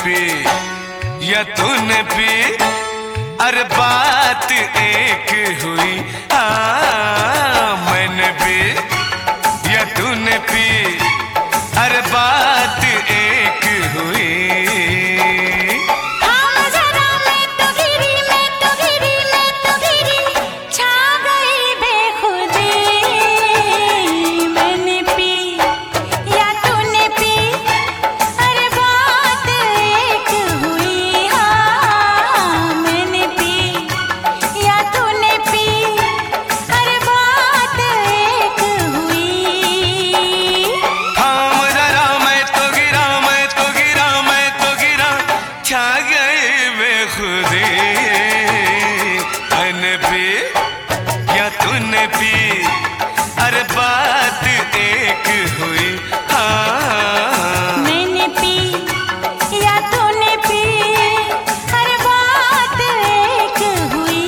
पी या तूने पी, अरे बात एक हुई। मैंने पी या तूने पी, अरे बात एक हुई। मैंने पी या तूने पी, अरे बात एक हुई। मैंने पी या तूने पी, अरे बात एक हुई।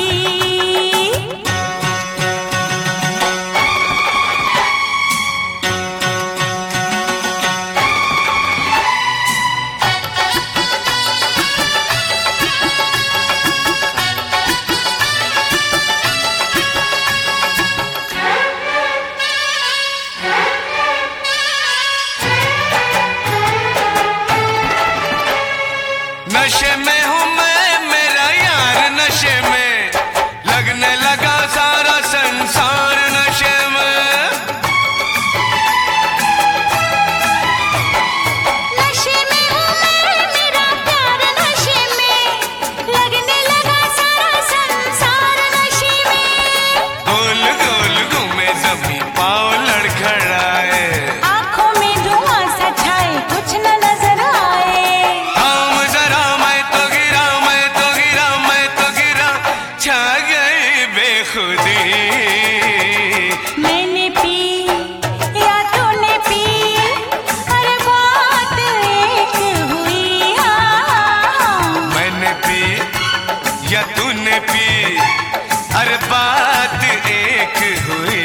नशे में हूँ मैं, मेरा यार नशे में, लगने लगा सारा संसार नशे में। नशे में हूँ मैं, मेरा प्यार नशे में, लगने लगा सारा संसार नशे में। गोल गोल घूमे जमीन, पाँव लड़खड़ाए, आँखों में धुआं सा छाए, कुछ न नजर आए। छा गई बेखुदी। मैंने पी या तूने पी, अरे बात एक हुई। मैंने पी या तूने पी, अरे बात एक हुई।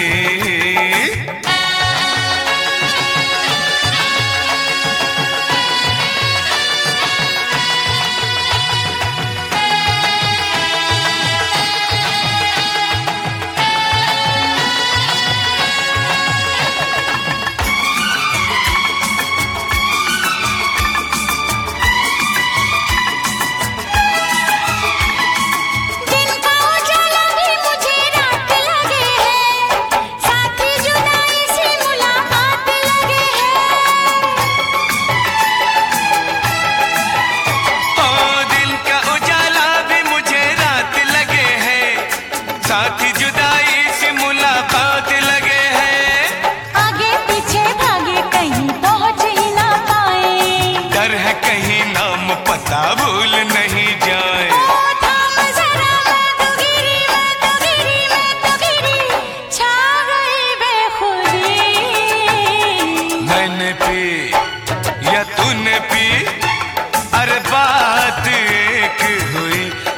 साथी जुदाई से मुलाकात लगे हैं, आगे पीछे भागे कहीं पहुंच ही ना पाए। डर है कहीं नाम पता भूल नहीं जाए। थाम जरा, मैं तो गिरी, मैं तो गिरी, मैं तो गिरी, छा गई बेखुदी। मैंने पी या तूने पी, अरे बात एक हुई।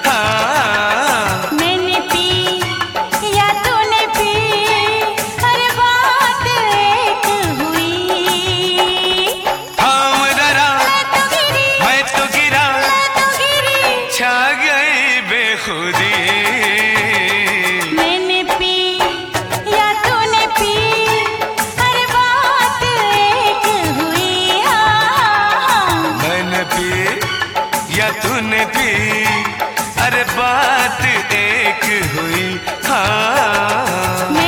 मैंने पी या तूने पी, अरे बात एक हुई। थाम जरा, मैं तो गिरा, मैं तो गिरी, छा गई बेखुदी। मैंने पी या तूने पी, अरे बात एक हुई। मैंने पी या तूने पी, अरे बात एक हुई।